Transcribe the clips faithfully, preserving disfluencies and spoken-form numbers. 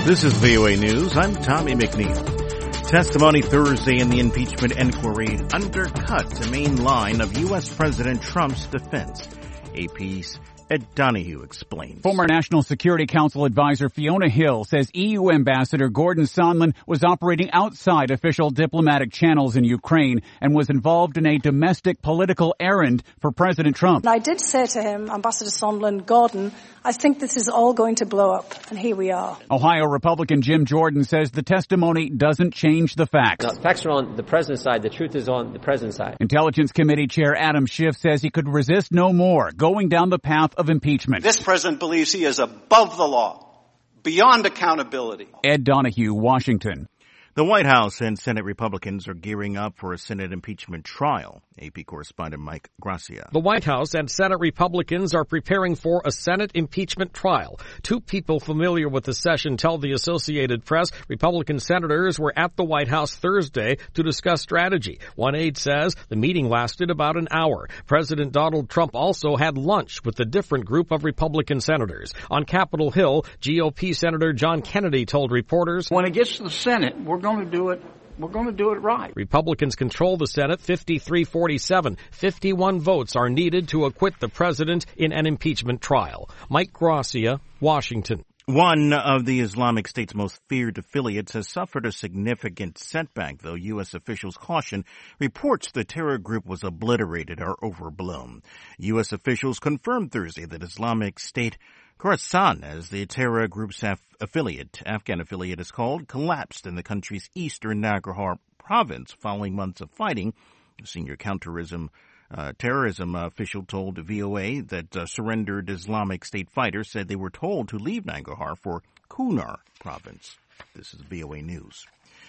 This is V O A News. I'm Tommy McNeil. Testimony Thursday in the impeachment inquiry undercut the main line of U S. President Trump's defense. A P's Ed Donahue explains. Former National Security Council advisor Fiona Hill says E U Ambassador Gordon Sondland was operating outside official diplomatic channels in Ukraine and was involved in a domestic political errand for President Trump. I did say to him, Ambassador Sondland, Gordon, I think this is all going to blow up, and here we are. Ohio Republican Jim Jordan says the testimony doesn't change the facts. No, the facts are on the president's side. The truth is on the president's side. Intelligence Committee Chair Adam Schiff says he could resist no more, going down the path of impeachment. This president believes he is above the law, beyond accountability. Ed Donahue, Washington. The White House and Senate Republicans are gearing up for a Senate impeachment trial. A P correspondent Mike Gracia. The White House and Senate Republicans are preparing for a Senate impeachment trial. Two people familiar with the session tell the Associated Press Republican senators were at the White House Thursday to discuss strategy. One aide says the meeting lasted about an hour. President Donald Trump also had lunch with a different group of Republican senators. On Capitol Hill, G O P Senator John Kennedy told reporters, when it gets to the Senate, we're going to do it. We're going to do it right. Republicans control the Senate fifty-three forty-seven. fifty-one votes are needed to acquit the president in an impeachment trial. Mike Gracia, Washington. One of the Islamic State's most feared affiliates has suffered a significant setback, though U S officials caution reports the terror group was obliterated are overblown. U S officials confirmed Thursday that Islamic State Khorasan, as the terror group's af- affiliate, Afghan affiliate is called, collapsed in the country's eastern Nangarhar province following months of fighting. A senior counterterrorism uh, terrorism official told V O A that uh, surrendered Islamic State fighters said they were told to leave Nangarhar for Kunar province. This is V O A News.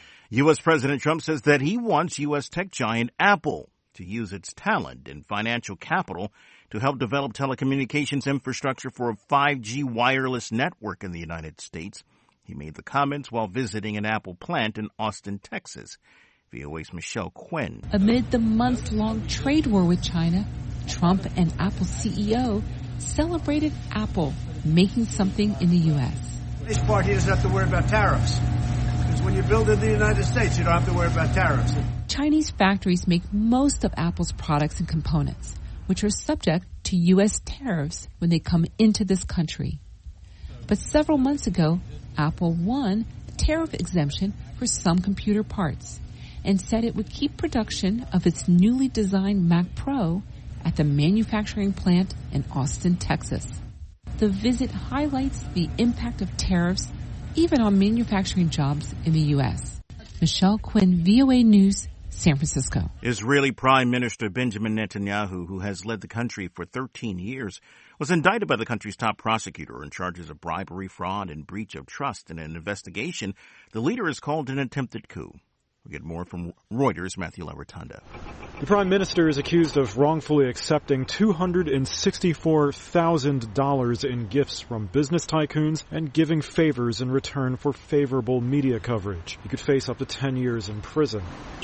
U S. President Trump says that he wants U S tech giant Apple to use its talent and financial capital to help develop telecommunications infrastructure for a five G wireless network in the United States. He made the comments while visiting an Apple plant in Austin, Texas. V O A's Michelle Quinn. Amid the months-long trade war with China, Trump and Apple C E O celebrated Apple making something in the U S. This part here doesn't have to worry about tariffs. Because when you build in the United States, you don't have to worry about tariffs. Chinese factories make most of Apple's products and components, which are subject to U S tariffs when they come into this country. But several months ago, Apple won the tariff exemption for some computer parts and said it would keep production of its newly designed Mac Pro at the manufacturing plant in Austin, Texas. The visit highlights the impact of tariffs even on manufacturing jobs in the U S. Michelle Quinn, V O A News, San Francisco. Israeli Prime Minister Benjamin Netanyahu, who has led the country for thirteen years, was indicted by the country's top prosecutor on charges of bribery, fraud, and breach of trust in an investigation the leader has called an attempted coup. We'll get more from Reuters' Matthew LaRotanda. The Prime Minister is accused of wrongfully accepting two hundred sixty-four thousand dollars in gifts from business tycoons and giving favors in return for favorable media coverage. He could face up to ten years in prison.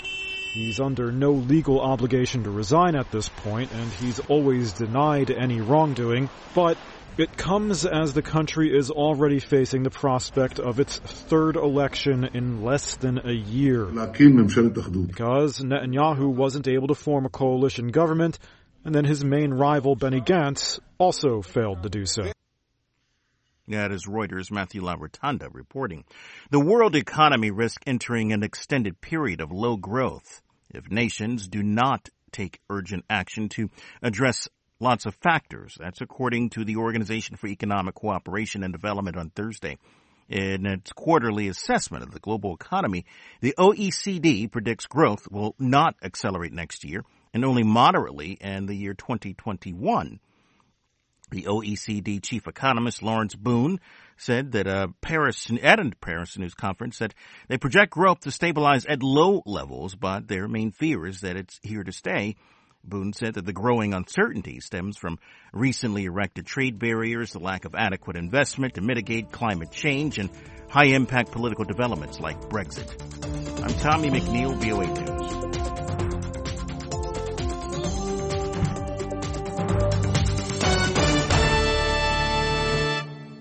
He's under no legal obligation to resign at this point, and he's always denied any wrongdoing, but it comes as the country is already facing the prospect of its third election in less than a year. Because Netanyahu wasn't able to form a coalition government, and then his main rival, Benny Gantz, also failed to do so. That is Reuters' Matthew LaRotanda reporting. The world economy risks entering an extended period of low growth if nations do not take urgent action to address lots of factors. That's according to the Organization for Economic Cooperation and Development on Thursday. In its quarterly assessment of the global economy, the O E C D predicts growth will not accelerate next year and only moderately in the year twenty twenty-one. The O E C D chief economist Lawrence Boone said that uh, Paris, at a Paris News conference that they project growth to stabilize at low levels, but their main fear is that it's here to stay. Boone said that the growing uncertainty stems from recently erected trade barriers, the lack of adequate investment to mitigate climate change, and high-impact political developments like Brexit. I'm Tommy McNeil, V O A News.